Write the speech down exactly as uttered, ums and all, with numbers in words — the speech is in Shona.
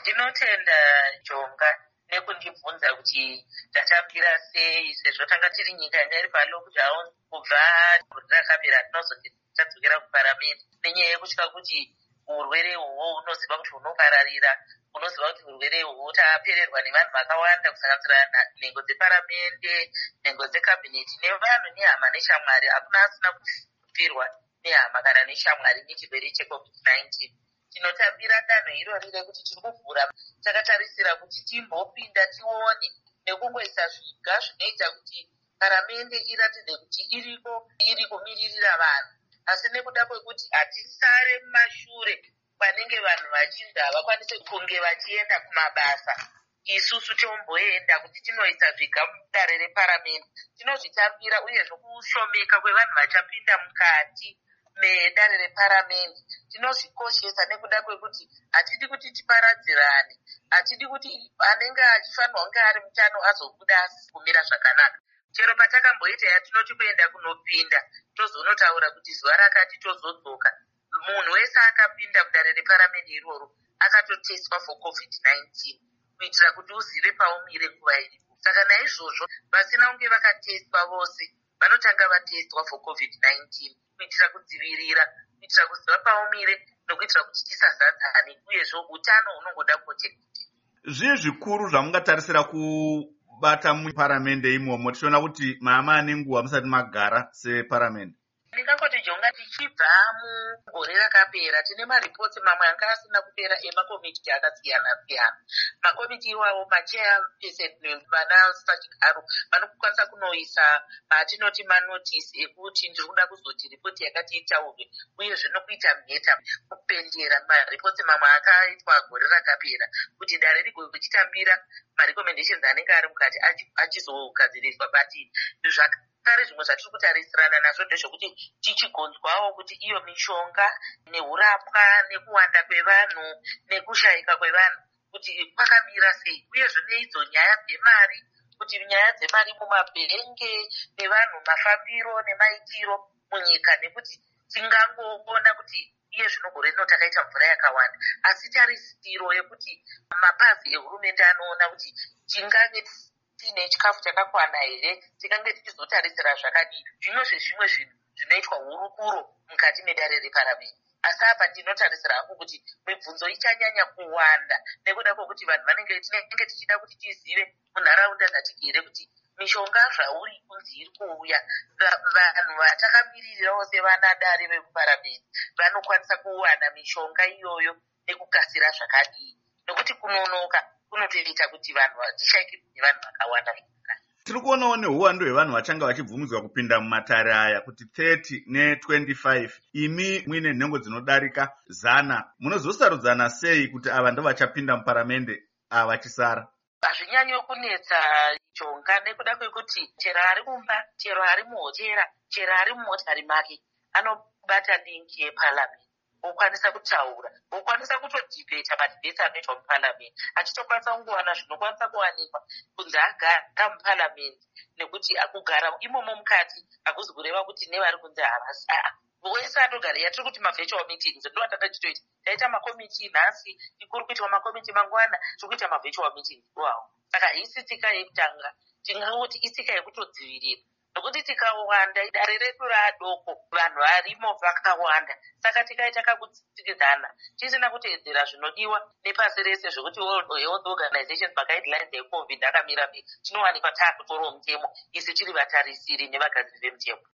Ndinotenda Jonga nekundibvunza kuti tatambira sei, sezvo tanga tiri nyika yanga iri palockdown kubva gore rakapera tinozoti tadzokera kuparamende, nenyaya yekutya kuti urwere uhwo unoziva kuti hunopararira, unoziva kuti urwere uhwo tapererwa nevanhu vakawanda kusanganisira nhengo dzeparamende, nhengo dzekabhineti nevanhu nehama neshamwari. Hakuna asina kufirwa nehama kana neshamwari nechirwere checovid nineteen. Tinotambira danho irori rekuti tiri kuvhura, takatarisira kuti timbopinda tione nekungoisa zviga zvinoita kuti paramende iratidze kuti iriko iri kumiririra vanhu, asi nekuda kwekuti hatisare mumashure panenge vanhu vachinzi havakwanise kunge vachienda kumabasa, isusu tomboenda kuti tinoisa zviga mudare reparamende. Tinozvitambira uyezve kushomeka kwevanhu vachapinda mukati medare reparamende tinozvikoshesa nekuda kwekuti hatidi kuti tiparadzirane, hatidi kuti anenge achifanirwa kunge ari mutano azobuda asisi kumira zvakanaka. Chero patakamboita yatinoti kuenda kunopinda tozonotaura kuti zuva rakati tozodzoka, munhu wese akapinda mudare reparamende iroro akatoteswa for covid nineteen kuitira kuti uzive paumire nguva iripo. Saka naizvozvo vasina kunge vakateswa vose vanotanga vateswa for covid nineteen kuitira kudzivirira, kuitira kuziva paumire nokuitira kuti tisazadzane, uyezvo utano hunongoda kuchengetedzwa. Zvii zvikuru zvamungatarisira kubata muparamende imomo tichiona kuti mama nenguva musati magara separamende? Ndingangoti Jonga, tichibva mugore rakapera tine maripoti mamwe anga asina kupera emakomiti akasiyana siyana. Makomiti iwawo machairperson vana sachigaro vanokwanisa kunoisa atinoti manotisi ekuti ndiri kuda kuzoti ripoti yakati itaurwe, uyezve nokuita mheta kupendera maripoti mamwe akaitwa gore rakapera kuti dare rigochitambira marecommendations anenge ari mukati achizogadziriswa. But zvakare zvimwe zvatiri kutarisirana nazvo ndezvokuti tichigonzwawo kuti iyo mishonga neurapwa nekuwanda kwevanhu nekushayika kwevanhu kuti kwakamira sei, uyezve neidzo nyaya dzemari, kuti nyaya dzemari mumabhenge nevanhu mafambiro nemaitiro munyika, nekuti tingangoona kuti iye zvino gore rino takaita mvura yakawanda, asi tarisiro yekuti mapazi ehurumende anoona kuti tingange tiine chikafu chakakwana here, tingange tichizotarisira zvakadii. Zvimwe zvezvimwe zvinhu zvinoitwa hurukuro mukati medare reparamende. Asi apa tinotarisira hangu kuti mibvunzo ichanyanya kuwanda nekuda kwokuti vanhu vanenge tinenge tichida kuti tizive munharaunda dzatigere kuti mishonga zvauri kunzi iri kuuya, vanhu vatakamirirawo sevana dare vekuparamende vanokwanisa kuwana mishonga iyoyo nekukasira zvakadii, nokuti kunonoka kunotoita kuti vanhu tishayikirwe nevanhu vakawanda. Tiri kuonawo neuwandu hwevanhu vachanga vachibvumidzwa kupinda mumatare aya kuti thirty ne twenty-five, imi muine nhengo dzinodarika zana, munozosarudzana sei kuti ava ndo vachapinda muparamende ava vachisara? Hazvinyanyo kunetsa Jonga, nekuda kwekuti chero ari kumba, chero ari muhotera, chero ari mumotari make anobata linki yeparamende, okwanisa kutaura, okwanisa kutodhibheta madhibheti anoitwa muparamende, achitokwanisa kungowana zvinokwanisa kuwanikwa kunzi agara muparamende, nekuti akugara imomo mukati hakuzi kureva kuti nevari kunzi havasi, aa wese atogara. Yatiri kuti mavirtual meetings ndo atanga tichitoita, taita makomiti nhasi, ikuri kuitwa makomiti mangwana, tiri kuita mavirtual meetings iwawo. Saka haisi tsika yekutanga, tingangoti itsika yekutodzivirira, nokuti tikawanda dare redu raadoko, vanhu varimo vakawanda, saka tikaita kakutsikidana tisina kuteedzera zvinodiwa nepasi rese zvokuti World Health Organization maguidelines ecovid akamira mberi, tinowanikwa taakutorawo mutemo isi tiri vatarisiri nevagadziri vemutemo.